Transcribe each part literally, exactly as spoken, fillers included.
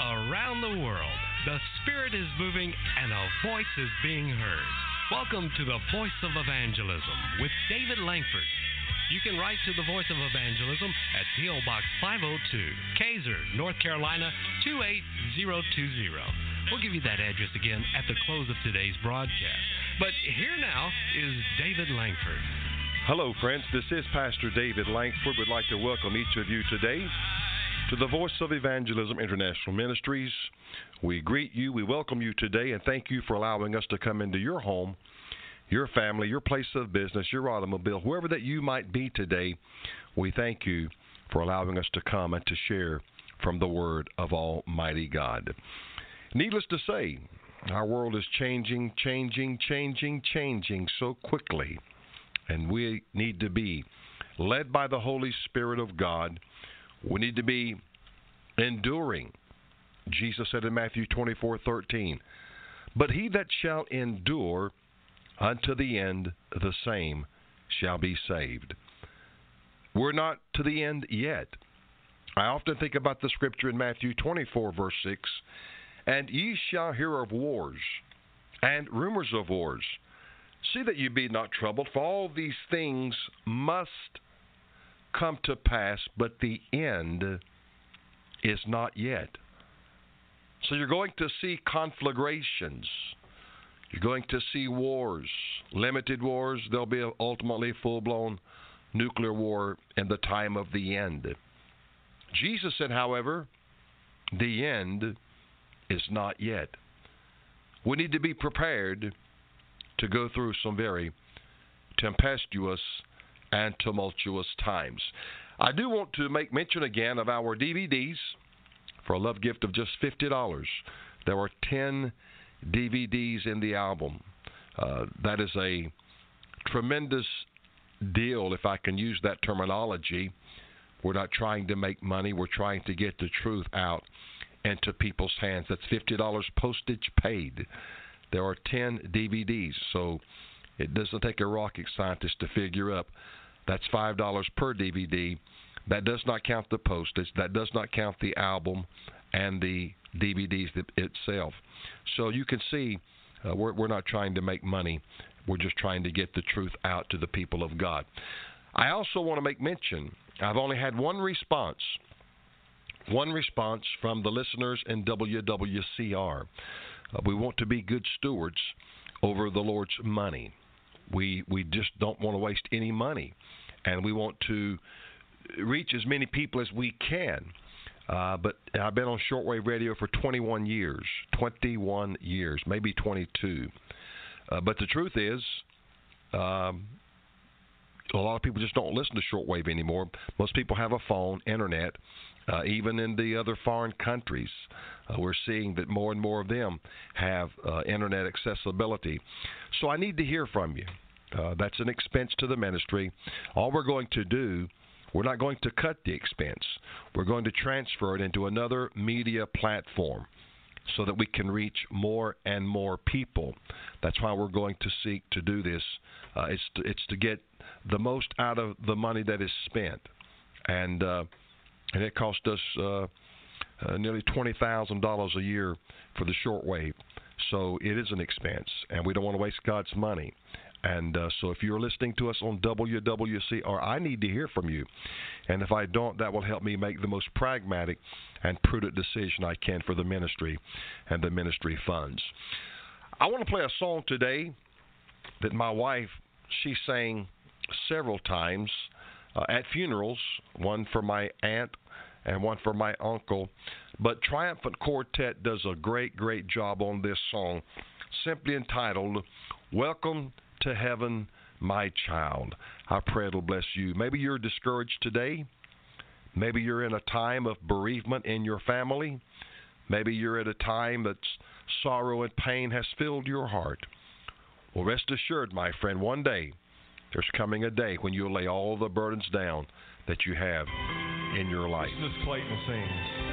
around the world. The Spirit is moving and a voice is being heard. Welcome to the Voice of Evangelism with David Langford. You can write to the Voice of Evangelism at P O. Box five oh two, Kaiser, North Carolina two eight zero two zero. We'll give you that address again at the close of today's broadcast. But here now is David Langford. Hello, friends. This is Pastor David Langford. We'd like to welcome each of you today to the Voice of Evangelism International Ministries. We greet you, we welcome you today, and thank you for allowing us to come into your home, your family, your place of business, your automobile, wherever that you might be today. We thank you for allowing us to come and to share from the Word of Almighty God. Needless to say, our world is changing, changing, changing, changing so quickly, and we need to be led by the Holy Spirit of God. We need to be enduring. Jesus said in Matthew twenty-four thirteen, "But he that shall endure unto the end, the same shall be saved." We're not to the end yet. I often think about the scripture in Matthew twenty-four, verse six, "And ye shall hear of wars and rumors of wars. See that you be not troubled, for all these things must come to pass, but the end is not yet." So you're going to see conflagrations. You're going to see wars, limited wars. There'll be ultimately full-blown nuclear war in the time of the end. Jesus said, however, the end is not yet. We need to be prepared to go through some very tempestuous and tumultuous times. I do want to make mention again of our D V Ds for a love gift of just fifty dollars. There are ten D V Ds in the album. Uh, that is a tremendous deal, if I can use that terminology. We're not trying to make money. We're trying to get the truth out into people's hands. That's fifty dollars postage paid. There are ten D V Ds, so it doesn't take a rocket scientist to figure up that's five dollars per D V D. That does not count the postage. That does not count the album and the D V Ds itself. So you can see uh, we're, we're not trying to make money. We're just trying to get the truth out to the people of God. I also want to make mention, I've only had one response, one response from the listeners in W W C R. Uh, we want to be good stewards over the Lord's money. We we just don't want to waste any money, and we want to reach as many people as we can. Uh, but I've been on shortwave radio for twenty-one years, twenty-one years, maybe twenty-two. Uh, but the truth is, um, a lot of people just don't listen to shortwave anymore. Most people have a phone, internet, uh, even in the other foreign countries. Uh, we're seeing that more and more of them have uh, internet accessibility. So I need to hear from you. Uh, that's an expense to the ministry. All we're going to do, we're not going to cut the expense. We're going to transfer it into another media platform so that we can reach more and more people. That's why we're going to seek to do this. Uh, it's, to, it's to get the most out of the money that is spent. And, uh, and it cost us uh, uh, nearly twenty thousand dollars a year for the shortwave. So it is an expense, and we don't want to waste God's money. And uh, so if you're listening to us on W W C R, I need to hear from you. And if I don't, that will help me make the most pragmatic and prudent decision I can for the ministry and the ministry funds. I want to play a song today that my wife, she sang several times uh, at funerals, one for my aunt and one for my uncle. But Triumphant Quartet does a great, great job on this song, simply entitled, "Welcome to Heaven, My Child." I pray it'll bless you. Maybe you're discouraged today. Maybe you're in a time of bereavement in your family. Maybe you're at a time that sorrow and pain has filled your heart. Well, rest assured, my friend, one day there's coming a day when you'll lay all the burdens down that you have in your life. This is Clayton sings.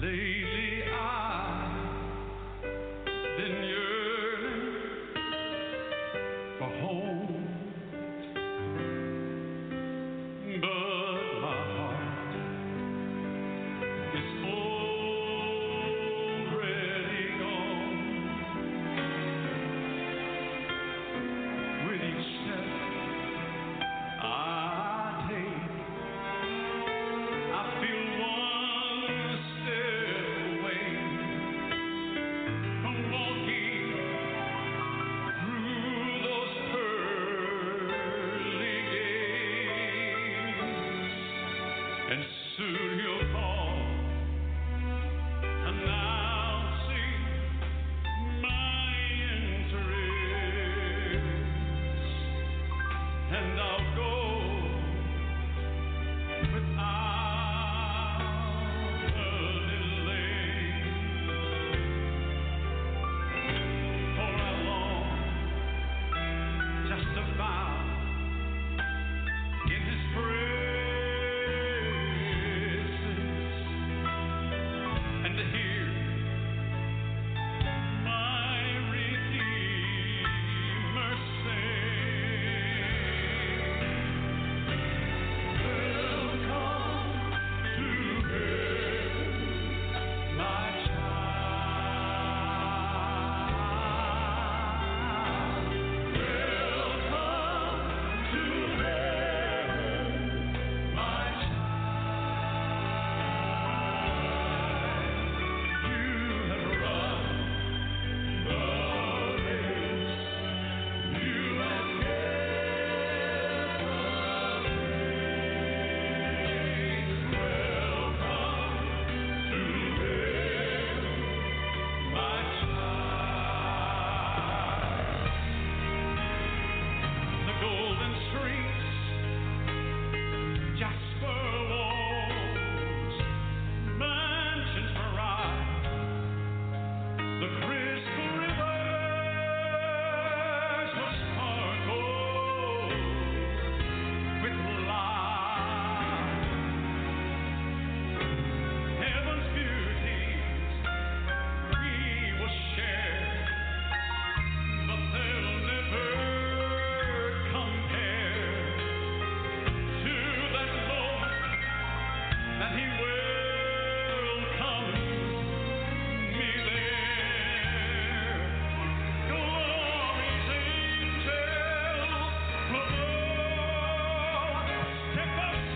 Lately I've been yearning for home, but my heart is already gone. With each step I take, I feel one step away from walking through those pearly gates. And soon he'll call, announcing my entrance, and I'll go without a delay. For I long just to bow in His presence and to hear my Redeemer say, "Welcome to heaven, my child. Welcome to heaven, my child. You have run the race, you have kept the faith. Welcome to heaven, my child." The golden streets, jasper walls, mansions bright, the crystal rivers will sparkle with light. Heaven's beauties we will share, but they'll never compare to that moment that He welcomes me there. Glory's angels above step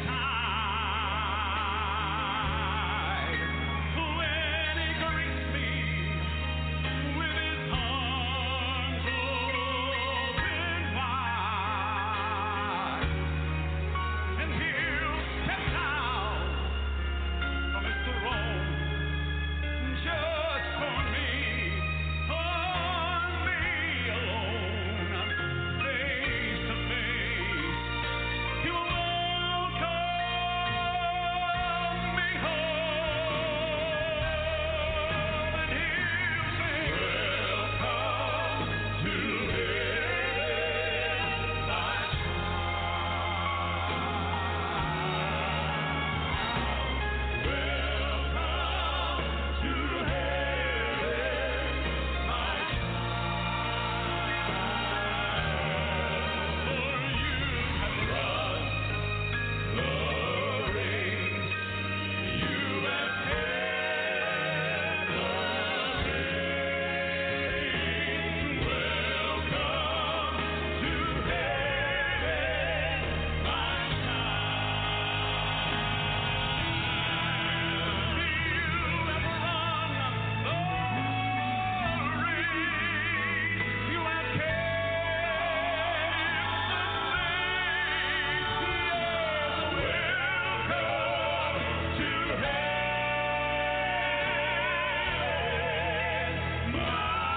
aside when He greets me with His arms open wide. And He'll step down from His throne just for me, for me alone, face to face. He'll welcome me home, and He'll say, "Welcome to heaven, my child. Welcome to heaven, my child. For you have run the race, you have kept the faith. Welcome to heaven, my child. You have run the race, you have kept the faith. Welcome to heaven, my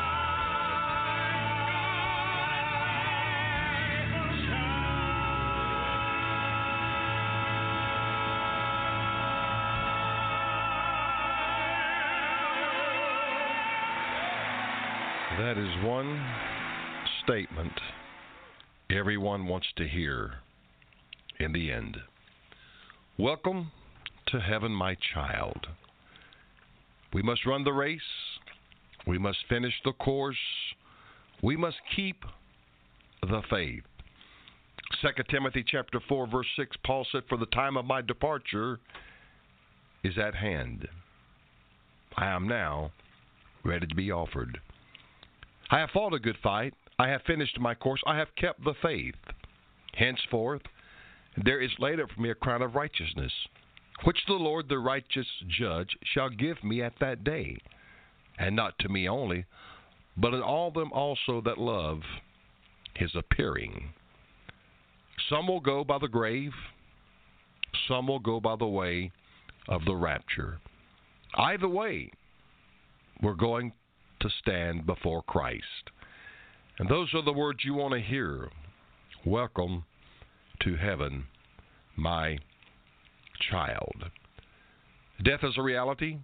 child." That is one statement everyone wants to hear in the end. Welcome to heaven, my child. We must run the race. We must finish the course. We must keep the faith. Second Timothy chapter four, verse six, Paul said, "For the time of my departure is at hand. I am now ready to be offered. I have fought a good fight. I have finished my course. I have kept the faith. Henceforth, there is laid up for me a crown of righteousness, which the Lord, the righteous judge, shall give me at that day, and not to me only, but in all them also that love his appearing. Some will go by the grave, some will go by the way of the rapture. Either way, we're going to stand before Christ." And those are the words you want to hear. Welcome to heaven, my child. Death is a reality.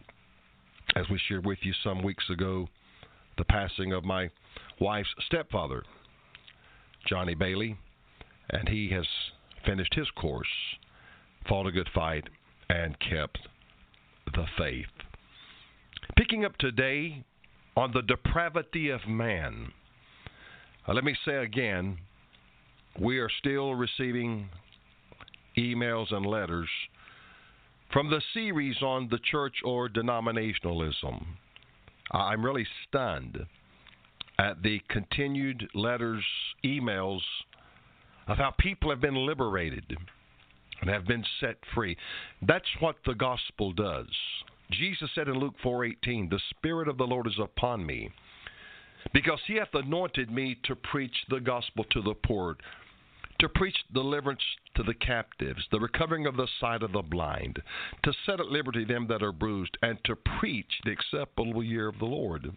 As we shared with you some weeks ago, the passing of my wife's stepfather, Johnny Bailey, and he has finished his course, fought a good fight, and kept the faith. Picking up today on the depravity of man. Uh, let me say again, we are still receiving emails and letters from the series on the church or denominationalism. I'm really stunned at the continued letters, emails of how people have been liberated and have been set free. That's what the gospel does. Jesus said in Luke four eighteen, "The Spirit of the Lord is upon me, because he hath anointed me to preach the gospel to the poor, to preach deliverance to the captives, the recovering of the sight of the blind, to set at liberty them that are bruised, and to preach the acceptable year of the Lord."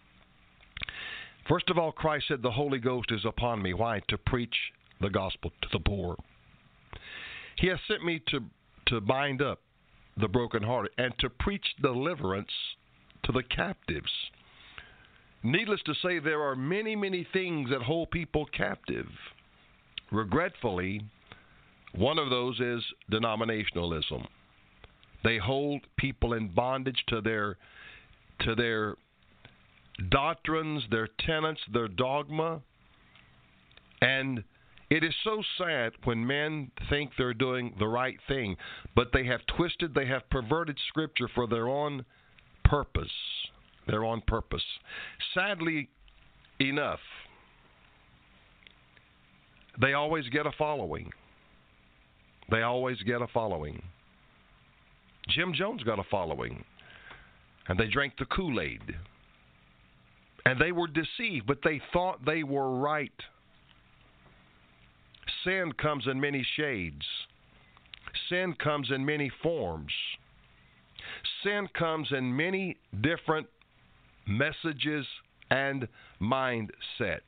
First of all, Christ said, "The Holy Ghost is upon me." Why? To preach the gospel to the poor. He has sent me to, to bind up the brokenhearted and to preach deliverance to the captives. Needless to say, there are many, many things that hold people captive. Regretfully, one of those is denominationalism. They hold people in bondage to their to their doctrines, their tenets, their dogma. And it is so sad when men think they're doing the right thing, but they have twisted, they have perverted Scripture for their own purpose. Their own purpose. Sadly enough, they always get a following. They always get a following. Jim Jones got a following, and they drank the Kool-Aid. And they were deceived, but they thought they were right. Sin comes in many shades. Sin comes in many forms. Sin comes in many different messages and mindsets.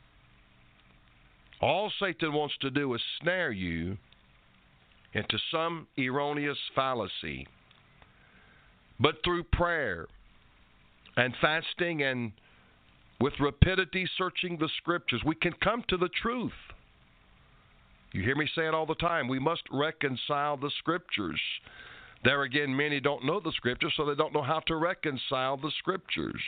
All Satan wants to do is snare you into some erroneous fallacy. But through prayer and fasting and with rapidity searching the Scriptures, we can come to the truth. You hear me say it all the time. We must reconcile the Scriptures. There again, many don't know the Scriptures, so they don't know how to reconcile the Scriptures.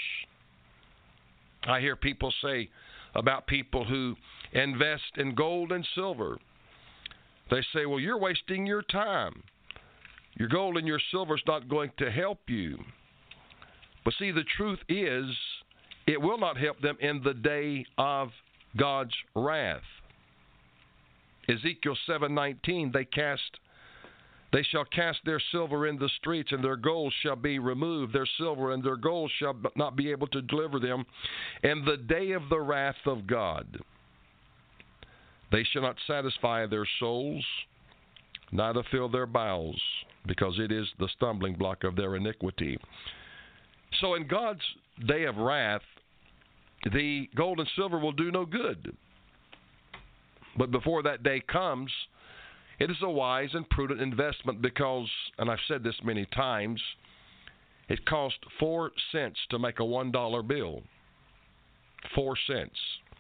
I hear people say about people who invest in gold and silver. They say, well, you're wasting your time. Your gold and your silver is not going to help you. But see, the truth is, it will not help them in the day of God's wrath. Ezekiel seven nineteen, they cast, they shall cast their silver in the streets, and their gold shall be removed. Their silver and their gold shall not be able to deliver them in the day of the wrath of God. They shall not satisfy their souls, neither fill their bowels, because it is the stumbling block of their iniquity. So in God's day of wrath, the gold and silver will do no good. But before that day comes, it is a wise and prudent investment because, and I've said this many times, it cost four cents to make a one dollar bill. Four cents.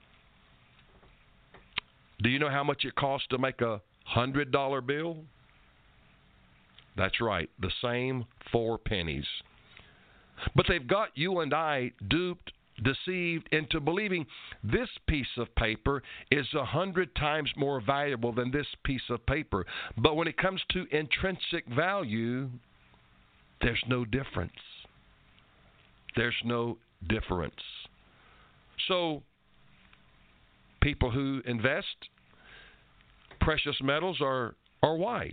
Do you know how much it costs to make a one hundred dollar bill? That's right, the same four pennies. But they've got you and I duped, deceived into believing this piece of paper is a hundred times more valuable than this piece of paper. But when it comes to intrinsic value, there's no difference. There's no difference. So, people who invest precious metals are, are wise.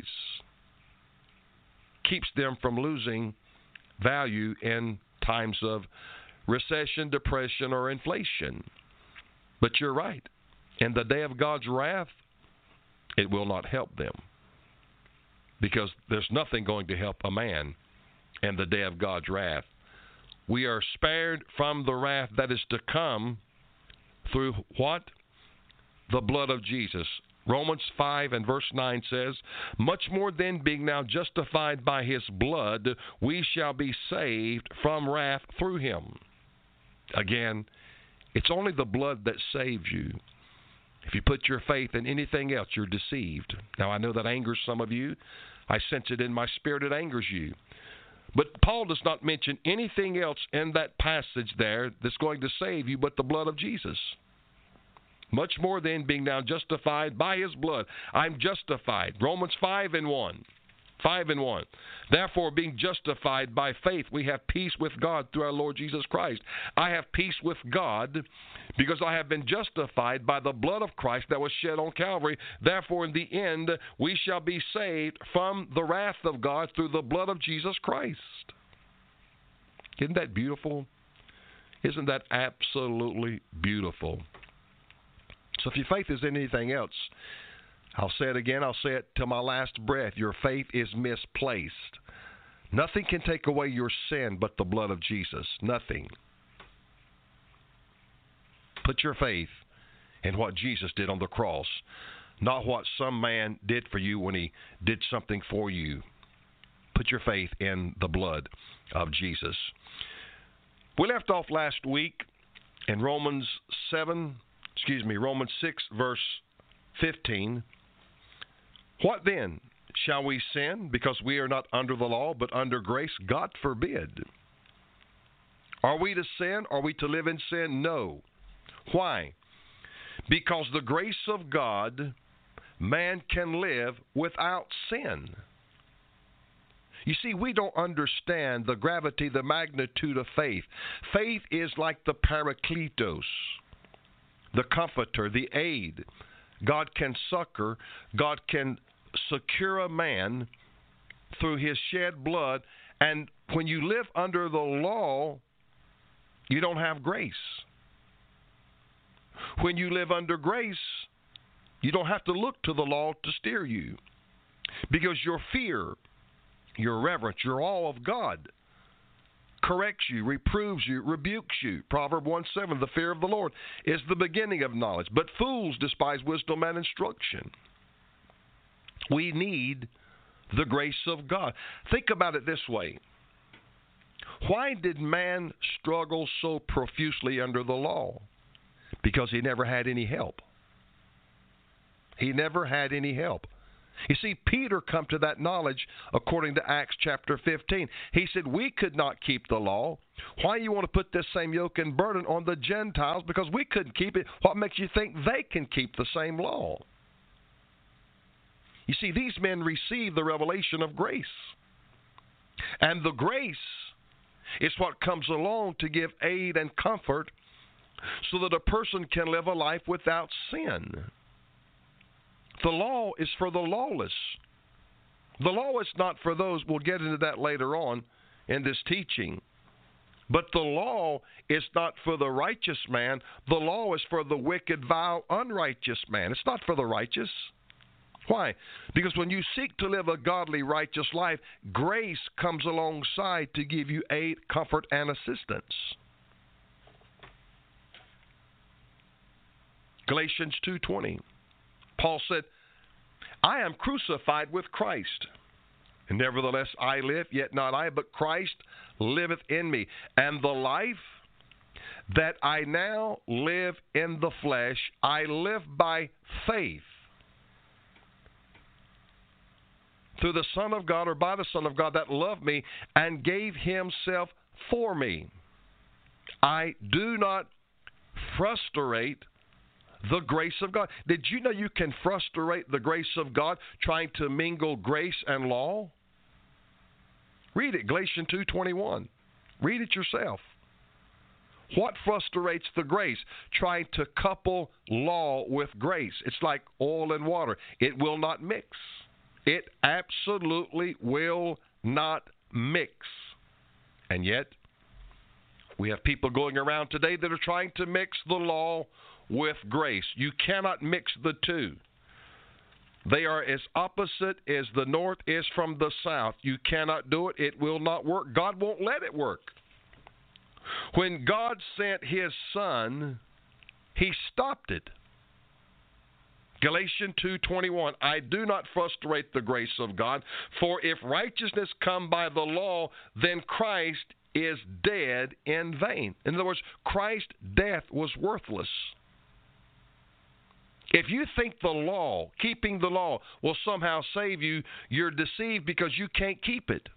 Keeps them from losing value in times of recession, depression, or inflation. But you're right. In the day of God's wrath, it will not help them. Because there's nothing going to help a man in the day of God's wrath. We are spared from the wrath that is to come through what? The blood of Jesus. Romans five and verse nine says, much more then, being now justified by his blood, we shall be saved from wrath through him. Again, it's only the blood that saves you. If you put your faith in anything else, you're deceived. Now, I know that angers some of you. I sense it in my spirit, it angers you. But Paul does not mention anything else in that passage there that's going to save you but the blood of Jesus. Much more then, being now justified by his blood. I'm justified. Romans five and one. five and one. Therefore, being justified by faith, we have peace with God through our Lord Jesus Christ. I have peace with God because I have been justified by the blood of Christ that was shed on Calvary. Therefore, in the end, we shall be saved from the wrath of God through the blood of Jesus Christ. Isn't that beautiful? Isn't that absolutely beautiful? So if your faith is in anything else, I'll say it again, I'll say it till my last breath. Your faith is misplaced. Nothing can take away your sin but the blood of Jesus. Nothing. Put your faith in what Jesus did on the cross, not what some man did for you when he did something for you. Put your faith in the blood of Jesus. We left off last week in Romans seven, excuse me, Romans six, verse fifteen. What then? Shall we sin because we are not under the law but under grace? God forbid. Are we to sin? Are we to live in sin? No. Why? Because the grace of God, man can live without sin. You see, we don't understand the gravity, the magnitude of faith. Faith is like the Parakletos, the comforter, the aid. God can succor, God can secure a man through his shed blood. And when you live under the law, you don't have grace. When you live under grace, you don't have to look to the law to steer you, because your fear, your reverence, your awe of God corrects you, reproves you, rebukes you. Proverbs one seven, the fear of the Lord is the beginning of knowledge, but fools despise wisdom and instruction. We need the grace of God. Think about it this way. Why did man struggle so profusely under the law? Because he never had any help. He never had any help. You see, Peter come to that knowledge according to Acts chapter fifteen. He said, we could not keep the law. Why do you want to put this same yoke and burden on the Gentiles? Because we couldn't keep it. What makes you think they can keep the same law? You see, these men received the revelation of grace. And the grace is what comes along to give aid and comfort so that a person can live a life without sin. The law is for the lawless. The law is not for those, we'll get into that later on in this teaching. But the law is not for the righteous man. The law is for the wicked, vile, unrighteous man. It's not for the righteous. Why? Because when you seek to live a godly, righteous life, grace comes alongside to give you aid, comfort, and assistance. Galatians two twenty. Paul said, I am crucified with Christ. And nevertheless I live, yet not I, but Christ liveth in me. And the life that I now live in the flesh, I live by faith through the Son of God, or by the Son of God that loved me and gave himself for me. I do not frustrate the grace of God. Did you know you can frustrate the grace of God trying to mingle grace and law? Read it, Galatians two twenty-one. Read it yourself. What frustrates the grace? Trying to couple law with grace. It's like oil and water. It will not mix. It absolutely will not mix. And yet, we have people going around today that are trying to mix the law with grace. You cannot mix the two. They are as opposite as the north is from the south. You cannot do it. It will not work. God won't let it work. When God sent His Son, He stopped it. Galatians two twenty-one, I do not frustrate the grace of God, for if righteousness come by the law, then Christ is dead in vain. In other words, Christ's death was worthless. If you think the law, keeping the law, will somehow save you, you're deceived because you can't keep it.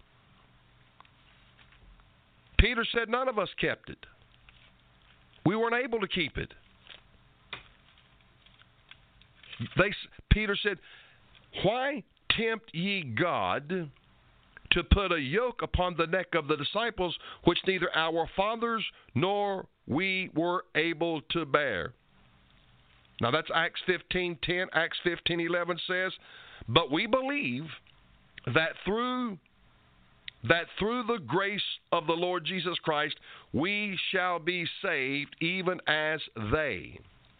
Peter said none of us kept it. We weren't able to keep it. They, Peter said, why tempt ye God to put a yoke upon the neck of the disciples, which neither our fathers nor we were able to bear? Now that's Acts fifteen ten. Acts fifteen eleven says, but we believe that through that through the grace of the Lord Jesus Christ we shall be saved, even as they.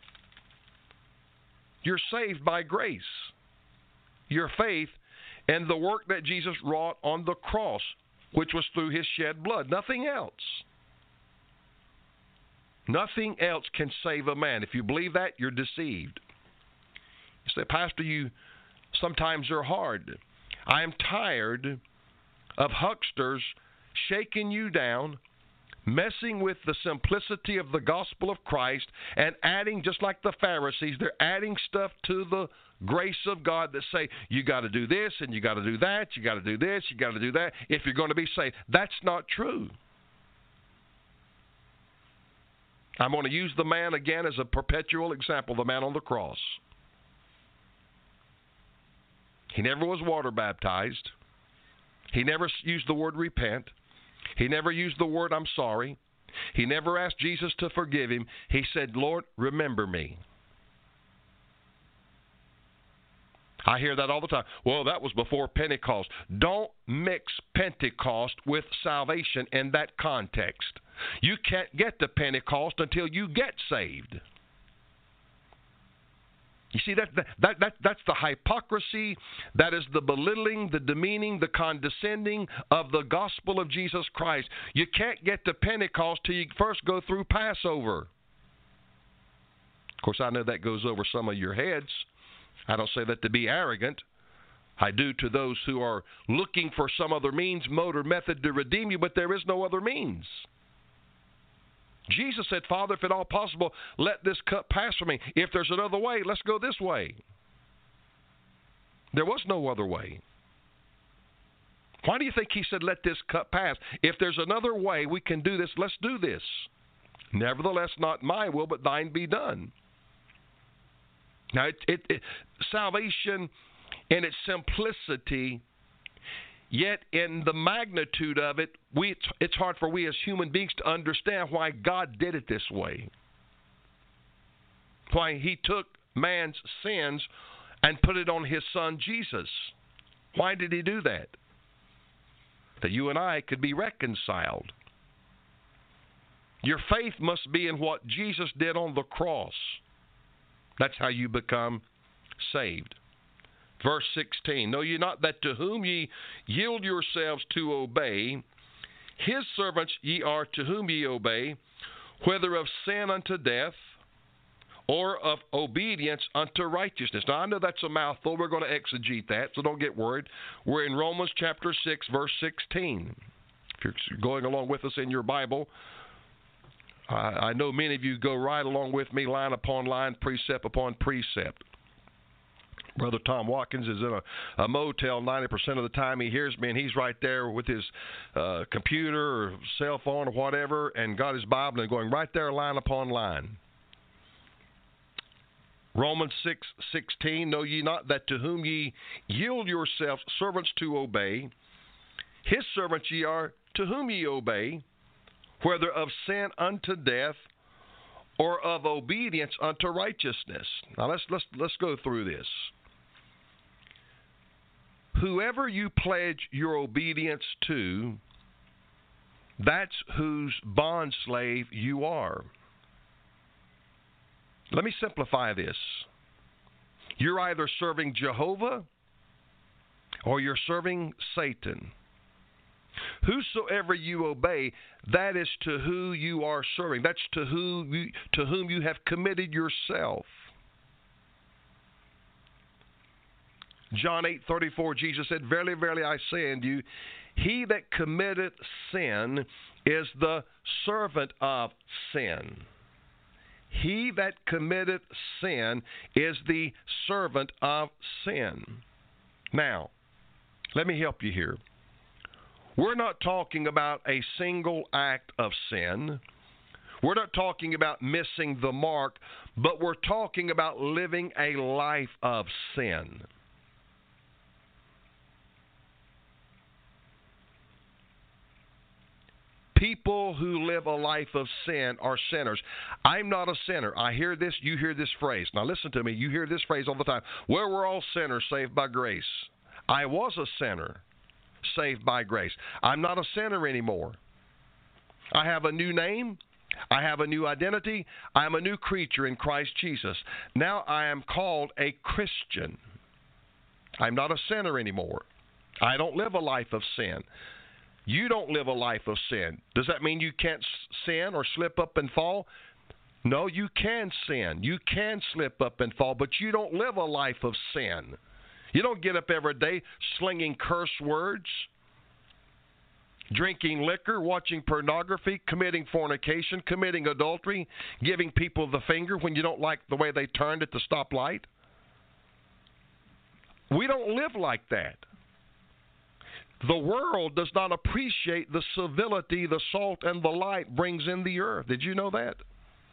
You're saved by grace. Your faith and the work that Jesus wrought on the cross, which was through His shed blood. Nothing else. Nothing else can save a man. If you believe that, you're deceived. You say, Pastor, you sometimes are hard. I am tired of hucksters shaking you down, messing with the simplicity of the gospel of Christ, and adding, just like the Pharisees, they're adding stuff to the grace of God that say, you got to do this, and you got to do that, you got to do this, you got to do that, if you're going to be saved. That's not true. I'm going to use the man again as a perpetual example, the man on the cross. He never was water baptized. He never used the word repent. He never used the word I'm sorry. He never asked Jesus to forgive him. He said, Lord, remember me. I hear that all the time. Well, that was before Pentecost. Don't mix Pentecost with salvation in that context. You can't get to Pentecost until you get saved. You see, that, that, that, that's the hypocrisy, that is the belittling, the demeaning, the condescending of the gospel of Jesus Christ. You can't get to Pentecost till you first go through Passover. Of course, I know that goes over some of your heads. I don't say that to be arrogant. I do to those who are looking for some other means, mode, or method to redeem you, but there is no other means. Jesus said, Father, if at all possible, let this cup pass from me. If there's another way, let's go this way. There was no other way. Why do you think He said, let this cup pass? If there's another way we can do this, let's do this. Nevertheless, not my will, but thine be done. Now, it, it, it, salvation in its simplicity, yet in the magnitude of it, we, it's, it's hard for we as human beings to understand why God did it this way. Why He took man's sins and put it on His Son Jesus. Why did He do that? That you and I could be reconciled. Your faith must be in what Jesus did on the cross. That's how you become saved. Verse sixteen, know ye not that to whom ye yield yourselves to obey, His servants ye are to whom ye obey, whether of sin unto death, or of obedience unto righteousness. Now, I know that's a mouthful. We're going to exegete that, so don't get worried. We're in Romans chapter six, verse sixteen. If you're going along with us in your Bible, I know many of you go right along with me, line upon line, precept upon precept. Brother Tom Watkins is in a, a motel ninety percent of the time. He hears me, and he's right there with his uh, computer or cell phone or whatever, and got his Bible and going right there line upon line. Romans six sixteen, know ye not that to whom ye yield yourselves servants to obey, his servants ye are to whom ye obey, whether of sin unto death or of obedience unto righteousness. Now let's let's let's go through this. Whoever you pledge your obedience to, that's whose bondslave you are. Let me simplify this. You're either serving Jehovah or you're serving Satan. Whosoever you obey, that is to who you are serving. That's to who you, to whom you have committed yourself. John eight thirty-four, Jesus said, Verily, verily, I say unto you, he that committeth sin is the servant of sin. He that committeth sin is the servant of sin. Now, let me help you here. We're not talking about a single act of sin. We're not talking about missing the mark, but we're talking about living a life of sin. People who live a life of sin are sinners. I'm not a sinner. I hear this, you hear this phrase. Now listen to me, you hear this phrase all the time. Well, we're all sinners saved by grace. I was a sinner saved by grace. I'm not a sinner anymore. I have a new name. I have a new identity. I am a new creature in Christ Jesus. Now I am called a Christian. I'm not a sinner anymore. I don't live a life of sin. You don't live a life of sin. Does that mean you can't sin or slip up and fall? No, you can sin. You can slip up and fall, but you don't live a life of sin. You don't get up every day slinging curse words, drinking liquor, watching pornography, committing fornication, committing adultery, giving people the finger when you don't like the way they turned at the stoplight. We don't live like that. The world does not appreciate the civility the salt and the light brings in the earth. Did you know that?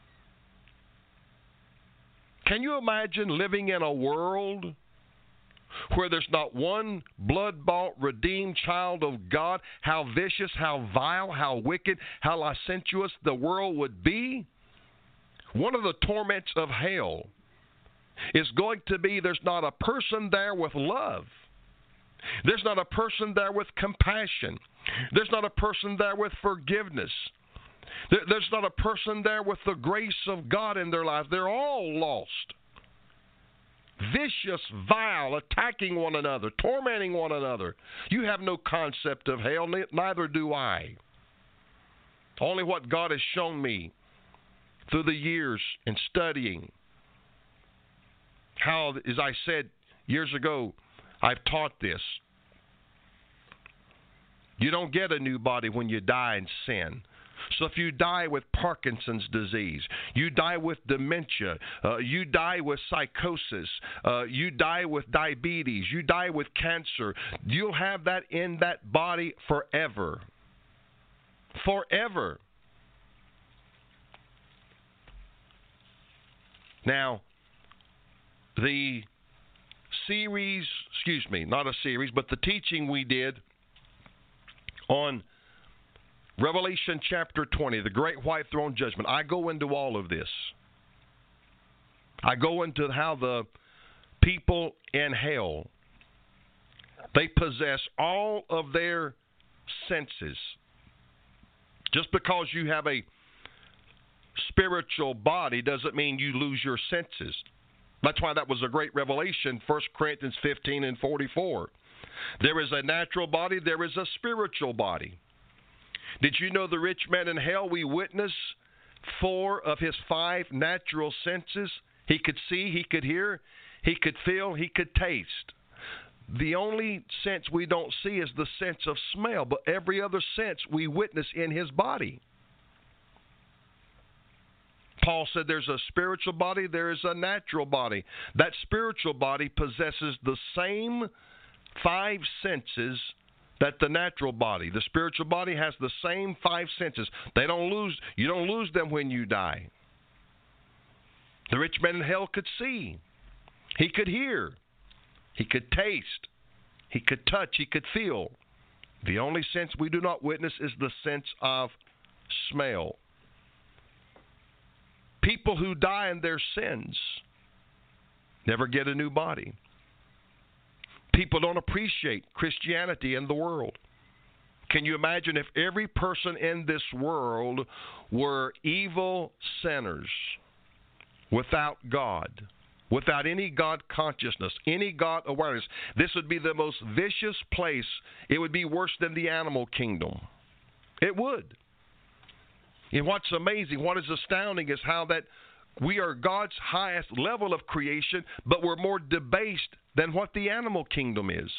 Can you imagine living in a world where there's not one blood-bought, redeemed child of God? How vicious, how vile, how wicked, how licentious the world would be? One of the torments of hell is going to be there's not a person there with love. There's not a person there with compassion. There's not a person there with forgiveness. There's not a person there with the grace of God in their lives. They're all lost. Vicious, vile, attacking one another, tormenting one another. You have no concept of hell, neither do I. Only what God has shown me through the years in studying. How, as I said years ago, I've taught this. You don't get a new body when you die in sin. So if you die with Parkinson's disease, you die with dementia, uh, you die with psychosis, uh, you die with diabetes, you die with cancer, you'll have that in that body forever. Forever. Now, the series, excuse me, not a series, but the teaching we did on Revelation chapter twenty, the great white throne judgment, I go into all of this. I go into how the people in hell, they possess all of their senses. Just because you have a spiritual body doesn't mean you lose your senses. That's why that was a great revelation, First Corinthians fifteen and forty-four. There is a natural body, there is a spiritual body. Did you know the rich man in hell, we witness four of his five natural senses? He could see, he could hear, he could feel, he could taste. The only sense we don't see is the sense of smell, but every other sense we witness in his body. Paul said there's a spiritual body, there is a natural body. That spiritual body possesses the same five senses that the natural body. The spiritual body has the same five senses. They don't lose, you don't lose them when you die. The rich man in hell could see. He could hear. He could taste. He could touch. He could feel. The only sense we do not witness is the sense of smell. People who die in their sins never get a new body. People don't appreciate Christianity in the world. Can you imagine if every person in this world were evil sinners without God, without any God consciousness, any God awareness? This would be the most vicious place. It would be worse than the animal kingdom. It would. And what's amazing, what is astounding is how that we are God's highest level of creation, but we're more debased than what the animal kingdom is.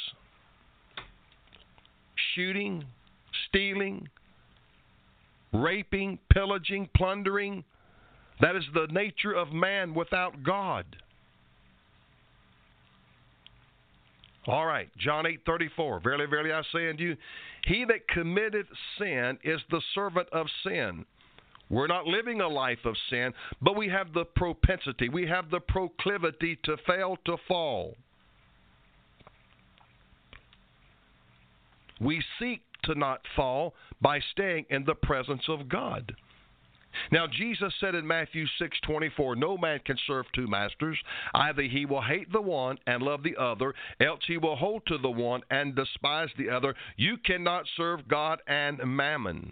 Shooting, stealing, raping, pillaging, plundering. That is the nature of man without God. All right, John eight thirty-four. Verily, verily, I say unto you, he that committeth sin is the servant of sin. We're not living a life of sin, but we have the propensity, we have the proclivity to fail, to fall. We seek to not fall by staying in the presence of God. Now, Jesus said in Matthew six twenty-four, no man can serve two masters. Either he will hate the one and love the other, else he will hold to the one and despise the other. You cannot serve God and mammon.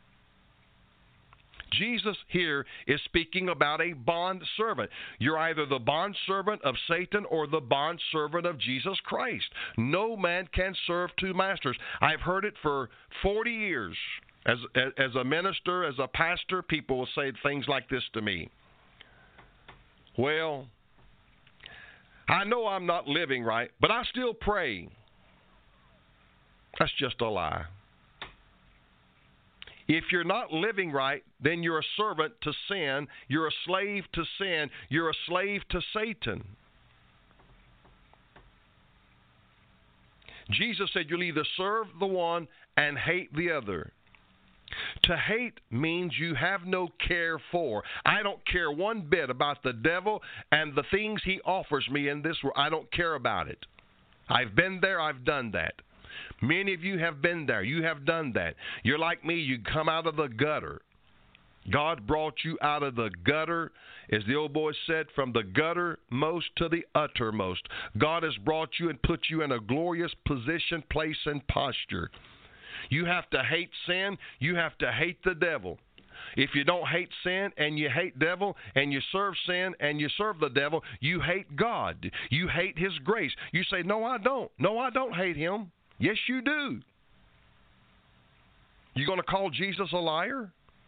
Jesus here is speaking about a bond servant. You're either the bond servant of Satan or the bond servant of Jesus Christ. No man can serve two masters. I've heard it for forty years. As, as a minister, as a pastor, people will say things like this to me. Well, I know I'm not living right, but I still pray. That's just a lie. If you're not living right, then you're a servant to sin. You're a slave to sin. You're a slave to Satan. Jesus said you'll either serve the one and hate the other. To hate means you have no care for. I don't care one bit about the devil and the things he offers me in this world. I don't care about it. I've been there. I've done that. Many of you have been there. You have done that. You're like me. You come out of the gutter. God brought you out of the gutter, as the old boy said, from the guttermost to the uttermost. God has brought you and put you in a glorious position, place, and posture. You have to hate sin. You have to hate the devil. If you don't hate sin and you hate devil and you serve sin and you serve the devil, you hate God. You hate his grace. You say, no, I don't. No, I don't hate him. Yes, you do. You going to call Jesus a liar?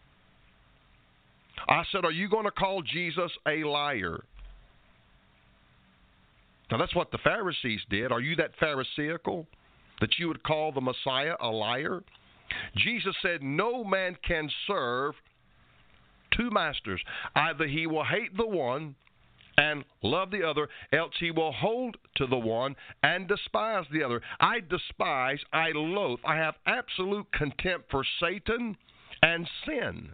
I said, are you going to call Jesus a liar? Now, that's what the Pharisees did. Are you that Pharisaical, that you would call the Messiah a liar? Jesus said, no man can serve two masters. Either he will hate the one and love the other, else he will hold to the one and despise the other. I despise, I loathe, I have absolute contempt for Satan and sin.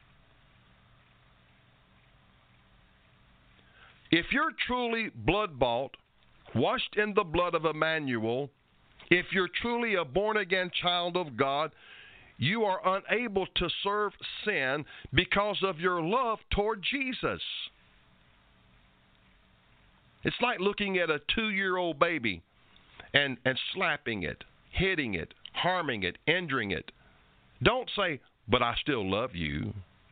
If you're truly blood-bought, washed in the blood of Emmanuel, if you're truly a born-again child of God, you are unable to serve sin because of your love toward Jesus. It's like looking at a two-year-old baby and, and slapping it, hitting it, harming it, injuring it. Don't say, but I still love you.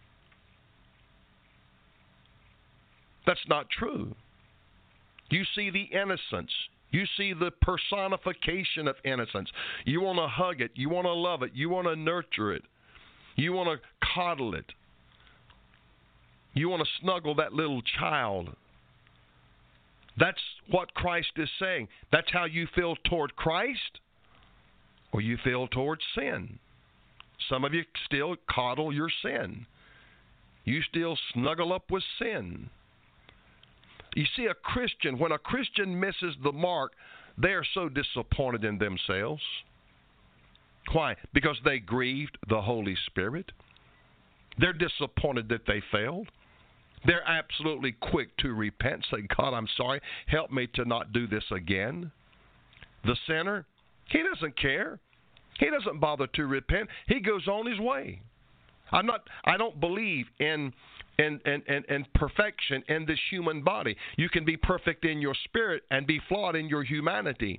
That's not true. You see the innocence. You see the personification of innocence. You want to hug it. You want to love it. You want to nurture it. You want to coddle it. You want to snuggle that little child. That's what Christ is saying. That's how you feel toward Christ, or you feel toward sin. Some of you still coddle your sin. You still snuggle up with sin. You see, a Christian, when a Christian misses the mark, they are so disappointed in themselves. Why? Because they grieved the Holy Spirit. They're disappointed that they failed. They're absolutely quick to repent, say, God, I'm sorry, help me to not do this again. The sinner, he doesn't care. He doesn't bother to repent. He goes on his way. I'm not. I don't believe in in, in, in in perfection in this human body. You can be perfect in your spirit and be flawed in your humanity.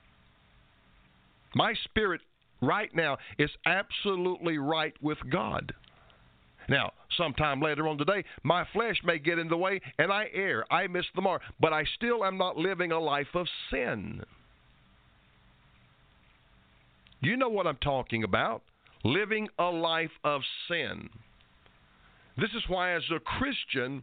My spirit right now is absolutely right with God. Now, sometime later on today, my flesh may get in the way and I err. I miss the mark. But I still am not living a life of sin. You know what I'm talking about. Living a life of sin. This is why, as a Christian,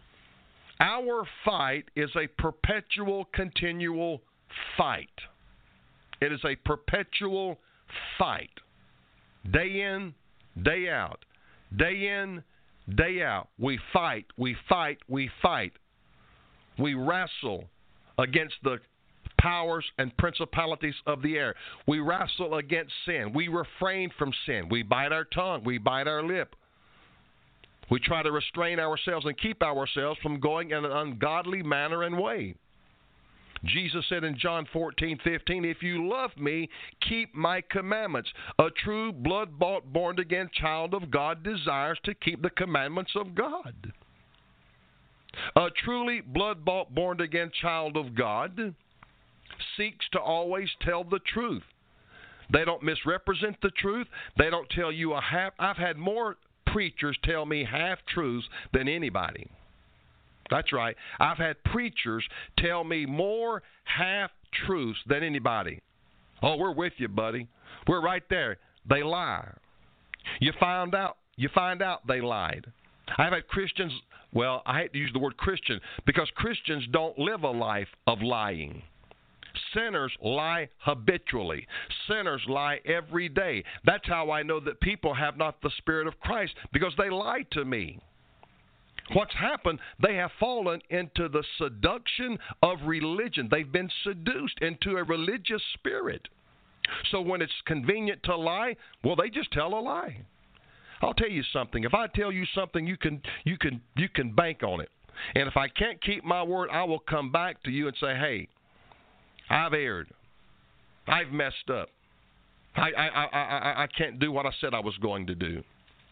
our fight is a perpetual, continual fight. It is a perpetual fight. Day in, day out. Day in, day out. We fight, we fight, we fight. We wrestle against the powers and principalities of the air. We wrestle against sin. We refrain from sin. We bite our tongue. We bite our lip. We try to restrain ourselves and keep ourselves from going in an ungodly manner and way. Jesus said in John fourteen fifteen, if you love me, keep my commandments. A true blood-bought, born-again child of God desires to keep the commandments of God. A truly blood-bought, born-again child of God seeks to always tell the truth. They don't misrepresent the truth. They don't tell you a half. I've had more preachers tell me half-truths than anybody. That's right. I've had preachers tell me more half-truths than anybody. Oh, we're with you, buddy. We're right there. They lie. You find out, you find out they lied. I've had Christians, well, I hate to use the word Christian, because Christians don't live a life of lying. Sinners lie habitually. Sinners lie every day. That's how I know that people have not the Spirit of Christ, because they lie to me. What's happened, they have fallen into the seduction of religion. They've been seduced into a religious spirit. So when it's convenient to lie, well, they just tell a lie. I'll tell you something. If I tell you something, you can you can you can bank on it. And if I can't keep my word, I will come back to you and say, hey, I've erred. I've messed up. I I I I, I can't do what I said I was going to do.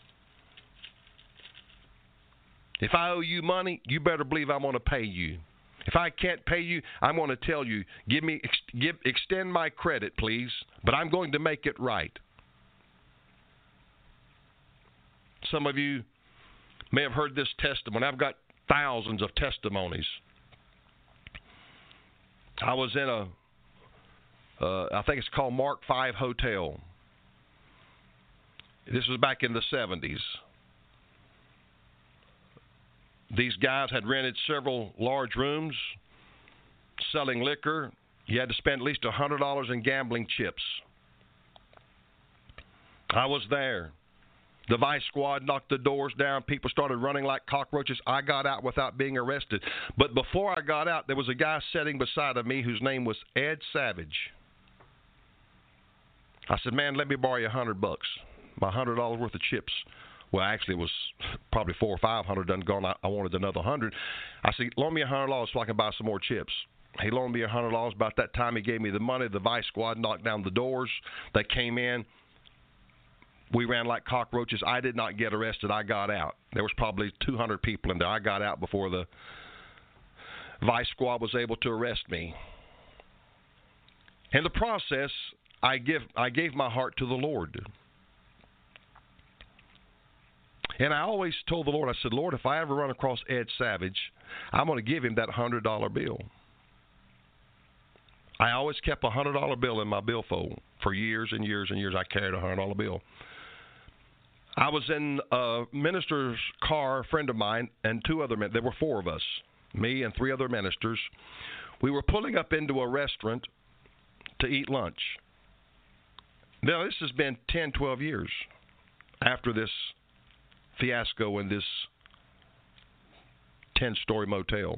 If I owe you money, you better believe I'm going to pay you. If I can't pay you, I'm going to tell you, give me, ex, give, extend my credit, please, but I'm going to make it right. Some of you may have heard this testimony. I've got thousands of testimonies. I was in a, uh, I think it's called Mark five Hotel. This was back in the seventies. These guys had rented several large rooms, selling liquor. You had to spend at least one hundred dollars in gambling chips. I was there. The vice squad knocked the doors down. People started running like cockroaches. I got out without being arrested. But before I got out, there was a guy sitting beside of me whose name was Ed Savage. I said, man, let me borrow you a hundred bucks, my one hundred dollars worth of chips. Well, actually, it was probably four or five hundred done gone. I, I wanted another hundred. I said, loan me a hundred dollars so I can buy some more chips. He loaned me a hundred dollars. About that time, he gave me the money. The vice squad knocked down the doors. They came in. We ran like cockroaches. I did not get arrested. I got out. There was probably two hundred people in there. I got out before the vice squad was able to arrest me. In the process, I give I gave my heart to the Lord. And I always told the Lord, I said, Lord, if I ever run across Ed Savage, I'm going to give him that one hundred dollar bill. I always kept a one hundred dollar bill in my billfold. For years and years and years, I carried a one hundred dollar bill. I was in a minister's car, a friend of mine, and two other men. There were four of us, me and three other ministers. We were pulling up into a restaurant to eat lunch. Now, this has been ten, twelve years after this fiasco and this ten-story motel.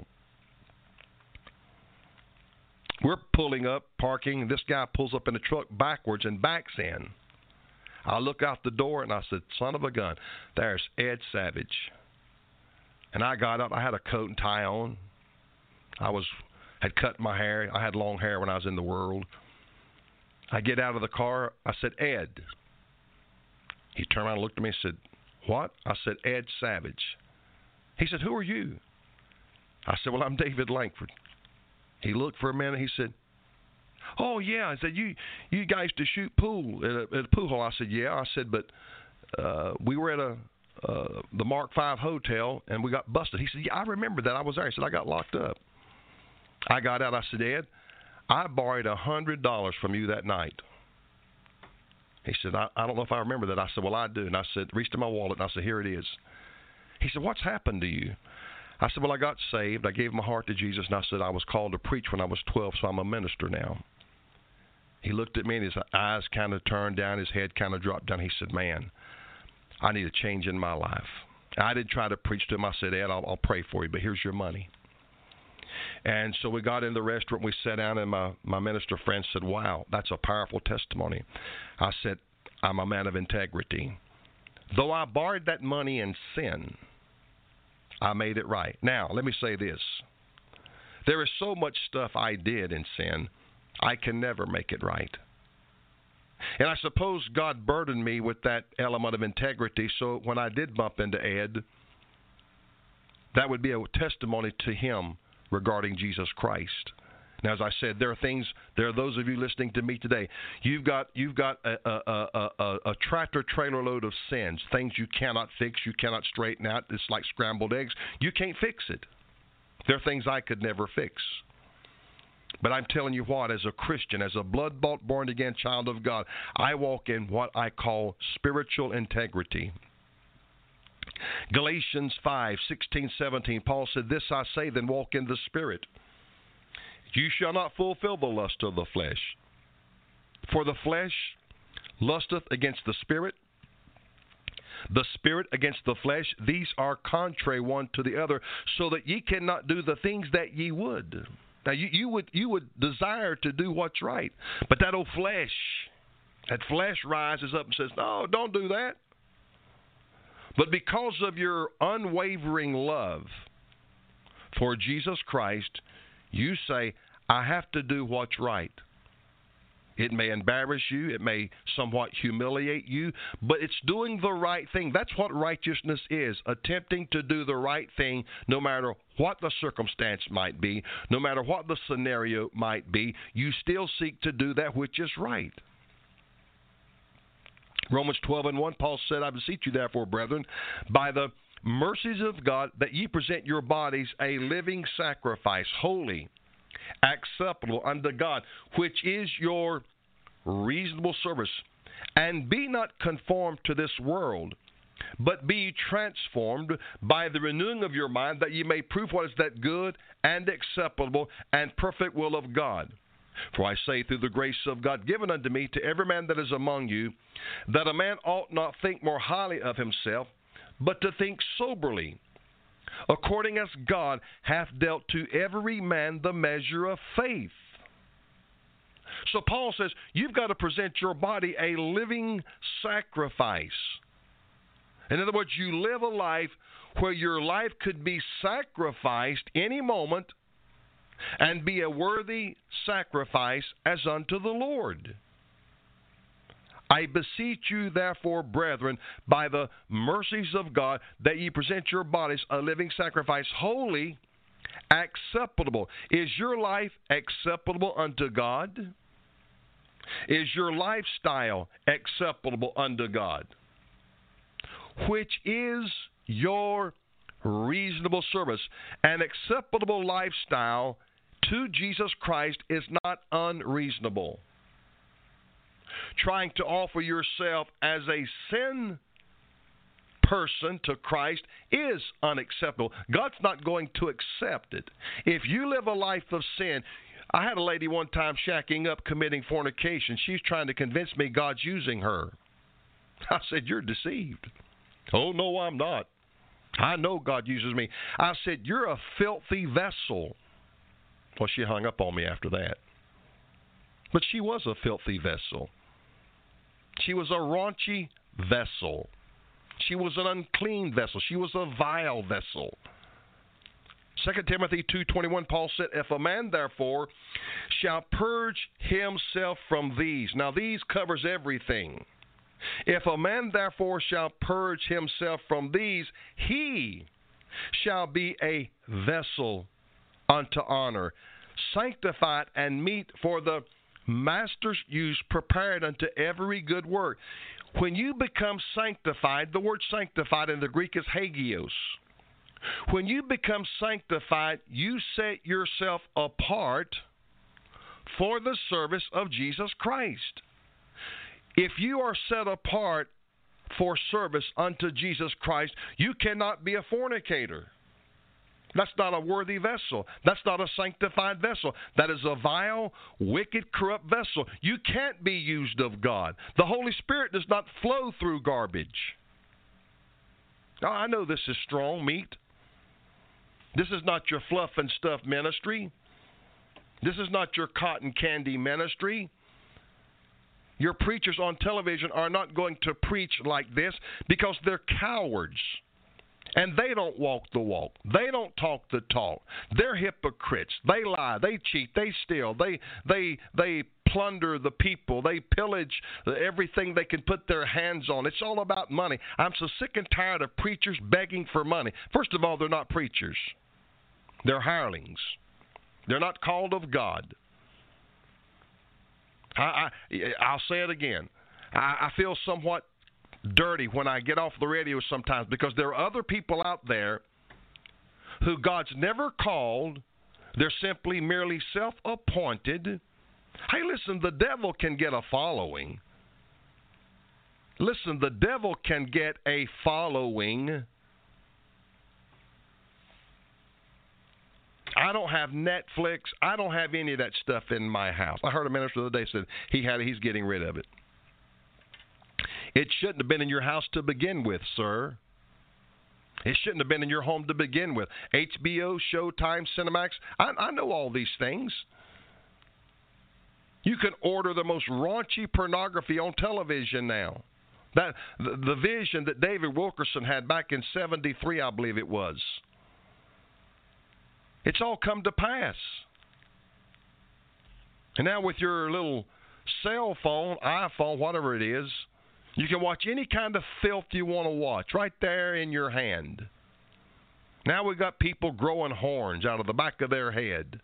We're pulling up, parking, and this guy pulls up in the truck backwards and backs in. I look out the door, and I said, son of a gun, there's Ed Savage. And I got up. I had a coat and tie on. I was had cut my hair. I had long hair when I was in the world. I get out of the car. I said, Ed. He turned around and looked at me and said, what? I said, Ed Savage. He said, who are you? I said, well, I'm David Langford. He looked for a minute. He said, oh, yeah. I said, you you guys used to shoot pool at a, at a pool hall. I said, yeah. I said, but uh, we were at a uh, the Mark five hotel, and we got busted. He said, yeah, I remember that. I was there. He said, I got locked up. I got out. I said, Ed, I borrowed one hundred dollars from you that night. He said, I, I don't know if I remember that. I said, well, I do. And I said, reached in my wallet, and I said, here it is. He said, what's happened to you? I said, well, I got saved. I gave my heart to Jesus, and I said, I was called to preach when I was twelve, so I'm a minister now. He looked at me, and his eyes kind of turned down, his head kind of dropped down. He said, man, I need a change in my life. I did try to preach to him. I said, Ed, I'll, I'll pray for you, but here's your money. And so we got in the restaurant, we sat down, and my, my minister friend said, wow, that's a powerful testimony. I said, I'm a man of integrity. Though I borrowed that money in sin, I made it right. Now, let me say this. There is so much stuff I did in sin, I can never make it right. And I suppose God burdened me with that element of integrity, so when I did bump into Ed, that would be a testimony to him regarding Jesus Christ. Now, as I said, there are things, there are those of you listening to me today, you've got you've got a, a, a, a, a tractor-trailer load of sins, things you cannot fix, you cannot straighten out. It's like scrambled eggs. You can't fix it. There are things I could never fix. But I'm telling you what, as a Christian, as a blood-bought, born-again child of God, I walk in what I call spiritual integrity. Galatians five, sixteen, seventeen, Paul said, this I say, then walk in the Spirit. You shall not fulfill the lust of the flesh. For the flesh lusteth against the Spirit, the Spirit against the flesh. These are contrary one to the other, so that ye cannot do the things that ye would. Now, you, you would you would desire to do what's right, but that old flesh, that flesh rises up and says, no, don't do that. But because of your unwavering love for Jesus Christ, you say, I have to do what's right. It may embarrass you. It may somewhat humiliate you, but it's doing the right thing. That's what righteousness is, attempting to do the right thing no matter what the circumstance might be, no matter what the scenario might be. You still seek to do that which is right. Romans twelve and one, Paul said, I beseech you therefore, brethren, by the mercies of God, that ye present your bodies a living sacrifice, holy, acceptable unto God, which is your reasonable service. And be not conformed to this world, but be transformed by the renewing of your mind, that ye may prove what is that good and acceptable and perfect will of God. For I say, through the grace of God given unto me, to every man that is among you, that a man ought not think more highly of himself, but to think soberly, according as God hath dealt to every man the measure of faith. So Paul says, you've got to present your body a living sacrifice. In other words, you live a life where your life could be sacrificed any moment and be a worthy sacrifice as unto the Lord. I beseech you, therefore, brethren, by the mercies of God, that ye present your bodies a living sacrifice, holy, acceptable. Is your life acceptable unto God? Is your lifestyle acceptable unto God? Which is your reasonable service. An acceptable lifestyle to Jesus Christ is not unreasonable. Trying to offer yourself as a sin person to Christ is unacceptable. God's not going to accept it. If you live a life of sin, I had a lady one time shacking up, committing fornication. She's trying to convince me God's using her. I said, you're deceived. Oh, no, I'm not. I know God uses me. I said, you're a filthy vessel. Well, she hung up on me after that. But she was a filthy vessel. She was a raunchy vessel. She was an unclean vessel. She was a vile vessel. Second Timothy two twenty-one, Paul said, if a man therefore shall purge himself from these. Now, these covers everything. If a man therefore shall purge himself from these, he shall be a vessel unto honor, sanctified and meet for the master's use, prepared unto every good work. When you become sanctified, the word sanctified in the Greek is hagios. When you become sanctified, you set yourself apart for the service of Jesus Christ. If you are set apart for service unto Jesus Christ, you cannot be a fornicator. That's not a worthy vessel. That's not a sanctified vessel. That is a vile, wicked, corrupt vessel. You can't be used of God. The Holy Spirit does not flow through garbage. Now, I know this is strong meat. This is not your fluff and stuff ministry. This is not your cotton candy ministry. Your preachers on television are not going to preach like this because they're cowards. And they don't walk the walk. They don't talk the talk. They're hypocrites. They lie. They cheat. They steal. They they they plunder the people. They pillage everything they can put their hands on. It's all about money. I'm so sick and tired of preachers begging for money. First of all, they're not preachers. They're hirelings. They're not called of God. I, I, I'll say it again. I, I feel somewhat dirty when I get off the radio sometimes because there are other people out there who God's never called. They're simply merely self-appointed. Hey, listen, the devil can get a following. Listen, the devil can get a following. I don't have Netflix. I don't have any of that stuff in my house. I heard a minister the other day said he had it, he's getting rid of it. It shouldn't have been in your house to begin with, sir. It shouldn't have been in your home to begin with. H B O, Showtime, Cinemax, I, I know all these things. You can order the most raunchy pornography on television now. That the, the vision that David Wilkerson had back in seventy-three, I believe it was. It's all come to pass. And now with your little cell phone, iPhone, whatever it is, you can watch any kind of filth you want to watch right there in your hand. Now we've got people growing horns out of the back of their head.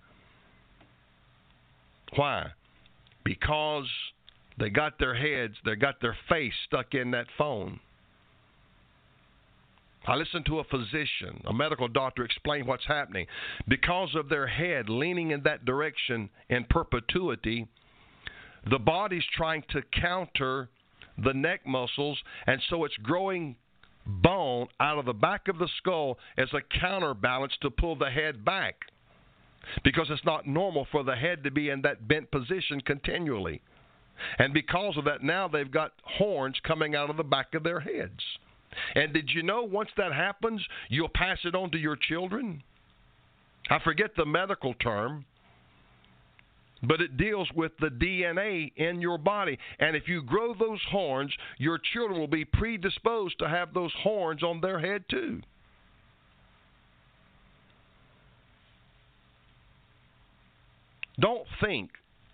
Why? Because they got their heads, they got their face stuck in that phone. I listened to a physician, a medical doctor, explain what's happening. Because of their head leaning in that direction in perpetuity, the body's trying to counter the neck muscles, and so it's growing bone out of the back of the skull as a counterbalance to pull the head back. Because it's not normal for the head to be in that bent position continually. And because of that, now they've got horns coming out of the back of their heads. And did you know once that happens, you'll pass it on to your children? I forget the medical term, but it deals with the D N A in your body. And if you grow those horns, your children will be predisposed to have those horns on their head too. Don't think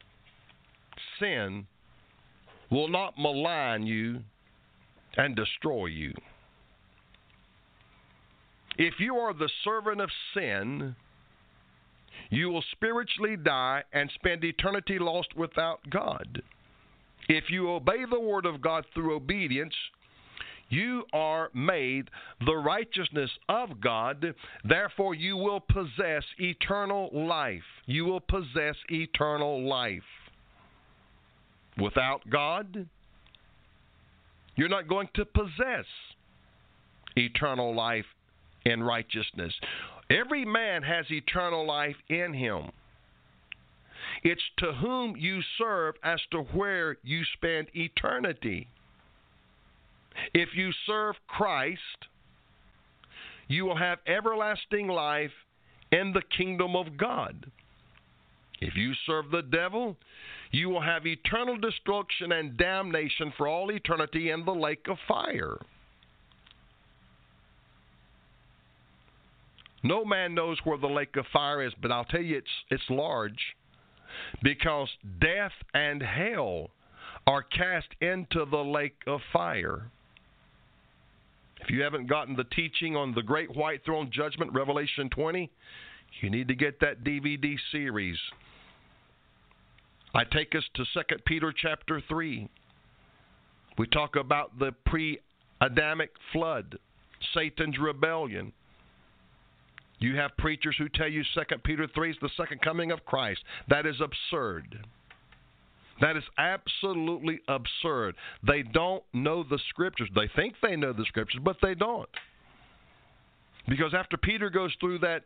sin will not malign you and destroy you. If you are the servant of sin, you will spiritually die and spend eternity lost without God. If you obey the word of God through obedience, you are made the righteousness of God. Therefore, you will possess eternal life. You will possess eternal life. Without God, you're not going to possess eternal life in righteousness. Every man has eternal life in him. It's to whom you serve as to where you spend eternity. If you serve Christ, you will have everlasting life in the kingdom of God. If you serve the devil, you will have eternal destruction and damnation for all eternity in the lake of fire. No man knows where the lake of fire is, but I'll tell you it's it's large, because death and hell are cast into the lake of fire. If you haven't gotten the teaching on the Great White Throne Judgment, Revelation twenty, you need to get that D V D series. I take us to Second Peter chapter three. We talk about the pre-Adamic flood, Satan's rebellion. You have preachers who tell you Second Peter three is the second coming of Christ. That is absurd. That is absolutely absurd. They don't know the Scriptures. They think they know the Scriptures, but they don't. Because after Peter goes through that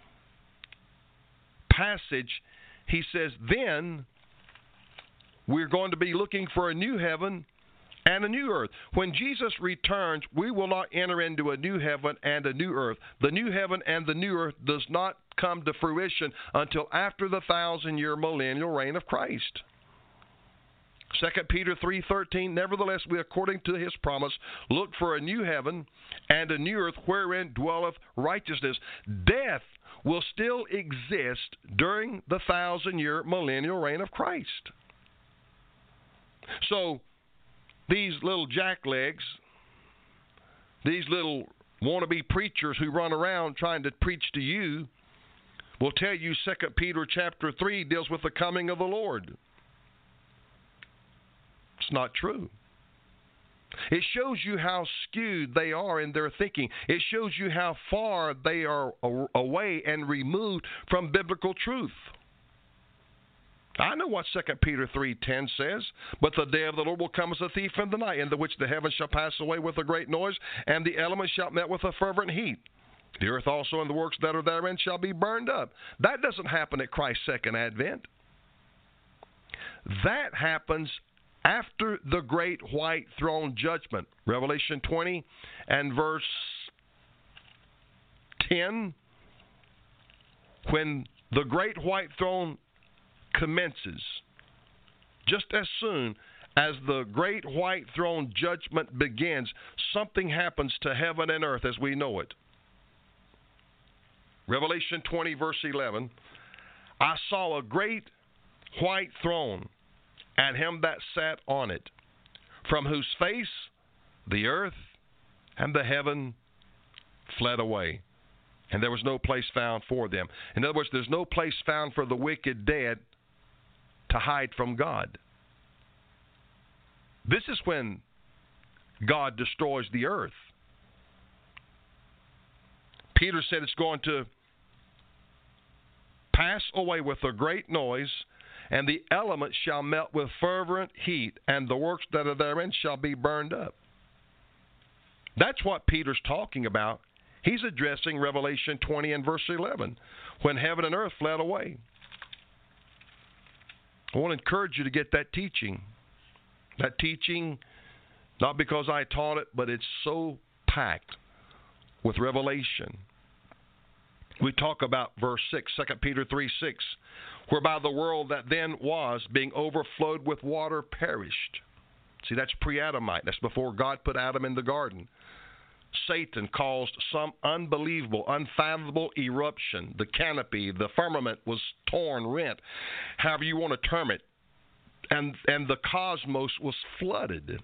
passage, he says, then we're going to be looking for a new heaven and a new earth. When Jesus returns, we will not enter into a new heaven and a new earth. The new heaven and the new earth does not come to fruition until after the thousand-year millennial reign of Christ. Second Peter three thirteen, nevertheless, we, according to his promise, look for a new heaven and a new earth wherein dwelleth righteousness. Death will still exist during the thousand-year millennial reign of Christ. So, these little jacklegs, these little wannabe preachers who run around trying to preach to you, will tell you Second Peter chapter three deals with the coming of the Lord. It's not true. It shows you how skewed they are in their thinking. It shows you how far they are away and removed from biblical truth. I know what Second Peter three ten says, but the day of the Lord will come as a thief in the night, in the which the heavens shall pass away with a great noise, and the elements shall melt with a fervent heat. The earth also and the works that are therein shall be burned up. That doesn't happen at Christ's second advent. That happens after the great white throne judgment. Revelation twenty and verse ten, when the great white throne commences, just as soon as the great white throne judgment begins, something happens to heaven and earth as we know it. Revelation twenty, verse eleven, I saw a great white throne, and him that sat on it, from whose face the earth and the heaven fled away, and there was no place found for them. In other words, there's no place found for the wicked dead to hide from God. This is when God destroys the earth. Peter said it's going to pass away with a great noise, and the elements shall melt with fervent heat, and the works that are therein shall be burned up. That's what Peter's talking about. He's addressing Revelation twenty and verse eleven, when heaven and earth fled away. I want to encourage you to get that teaching. That teaching, not because I taught it, but it's so packed with revelation. We talk about verse six, Second Peter three six, whereby the world that then was, being overflowed with water, perished. See, that's pre-Adamite. That's before God put Adam in the garden. Satan caused some unbelievable, unfathomable eruption. The canopy, the firmament was torn, rent, however you want to term it. And, and the cosmos was flooded.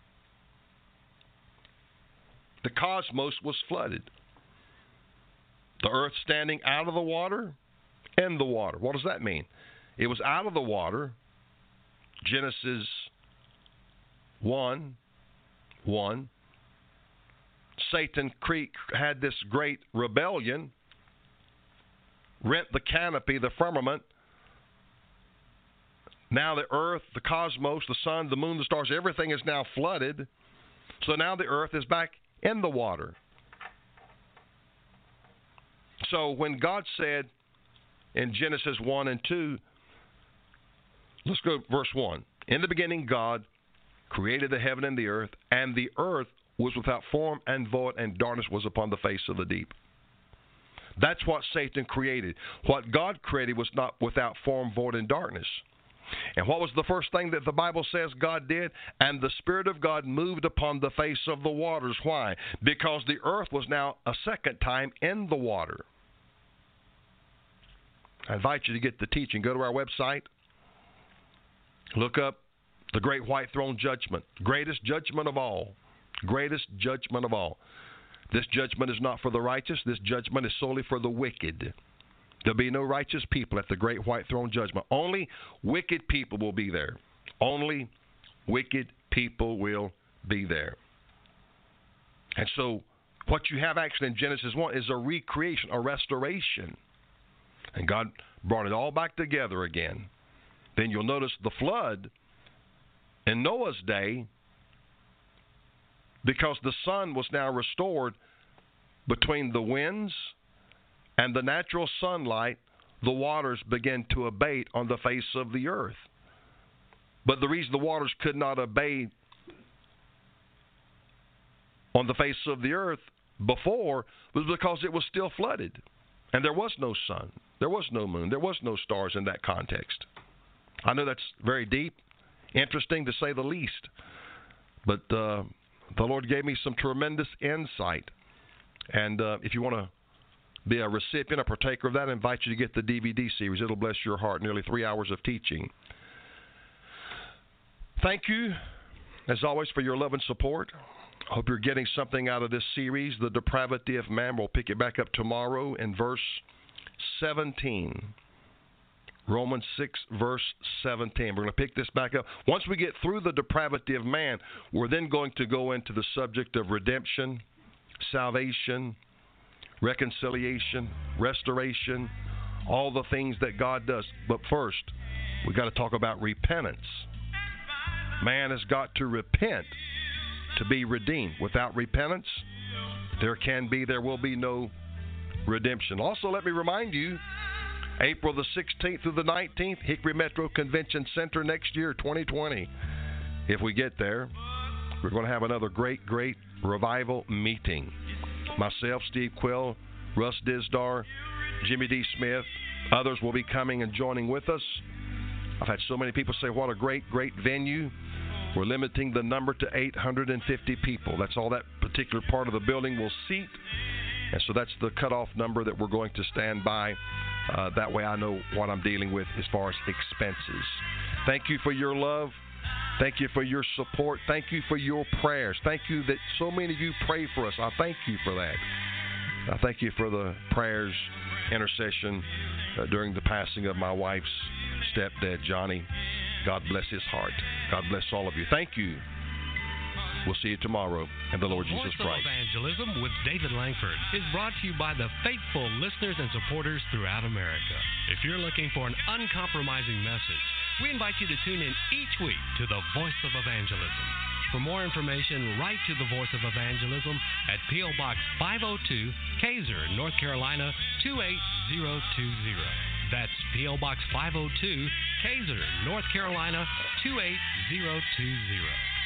The cosmos was flooded. The earth standing out of the water, in the water. What does that mean? It was out of the water. Genesis one, one. Satan had this great rebellion, rent the canopy, the firmament. Now the earth, the cosmos, the sun, the moon, the stars, everything is now flooded. So now the earth is back in the water. So when God said in Genesis one and two, let's go to verse one. In the beginning God created the heaven and the earth, and the earth was without form and void, and darkness was upon the face of the deep. That's what Satan created. What God created was not without form, void, and darkness. And what was the first thing that the Bible says God did? And the Spirit of God moved upon the face of the waters. Why? Because the earth was now a second time in the water. I invite you to get the teaching. Go to our website. Look up the Great White Throne Judgment. Greatest judgment of all. Greatest judgment of all. This judgment is not for the righteous. This judgment is solely for the wicked. There'll be no righteous people at the Great White Throne Judgment. Only wicked people will be there. Only wicked people will be there. And so what you have actually in Genesis one is a recreation, a restoration. And God brought it all back together again. Then you'll notice the flood in Noah's day, because the sun was now restored between the winds and the natural sunlight, the waters began to abate on the face of the earth. But the reason the waters could not abate on the face of the earth before was because it was still flooded. And there was no sun. There was no moon. There was no stars in that context. I know that's very deep, interesting to say the least. But uh, the Lord gave me some tremendous insight. And uh, if you want to be a recipient, a partaker of that, I invite you to get the D V D series. It'll bless your heart. Nearly three hours of teaching. Thank you, as always, for your love and support. I hope you're getting something out of this series, The Depravity of Man. We'll pick it back up tomorrow in verse seventeen. Romans six, verse seventeen. We're going to pick this back up. Once we get through the depravity of man, we're then going to go into the subject of redemption, salvation, reconciliation, restoration, all the things that God does. But first, we've got to talk about repentance. Man has got to repent to be redeemed. Without repentance, there can be, there will be no redemption. Also, let me remind you, April the sixteenth through the nineteenth, Hickory Metro Convention Center next year, twenty twenty. If we get there, we're going to have another great, great revival meeting. Myself, Steve Quill, Russ Dizdar, Jimmy D. Smith, others will be coming and joining with us. I've had so many people say, what a great, great venue. We're limiting the number to eight hundred fifty people. That's all that particular part of the building will seat. And so that's the cutoff number that we're going to stand by. Uh, that way I know what I'm dealing with as far as expenses. Thank you for your love. Thank you for your support. Thank you for your prayers. Thank you that so many of you pray for us. I thank you for that. I thank you for the prayers, intercession uh, during the passing of my wife's stepdad, Johnny. God bless his heart. God bless all of you. Thank you. We'll see you tomorrow in the Lord Jesus Christ. Voice of Evangelism with David Langford is brought to you by the faithful listeners and supporters throughout America. If you're looking for an uncompromising message, we invite you to tune in each week to the Voice of Evangelism. For more information, write to the Voice of Evangelism at P O. Box five oh two, Kaiser, North Carolina two eight zero two zero. That's P O. Box five oh two, Kaiser, North Carolina two eight zero two zero.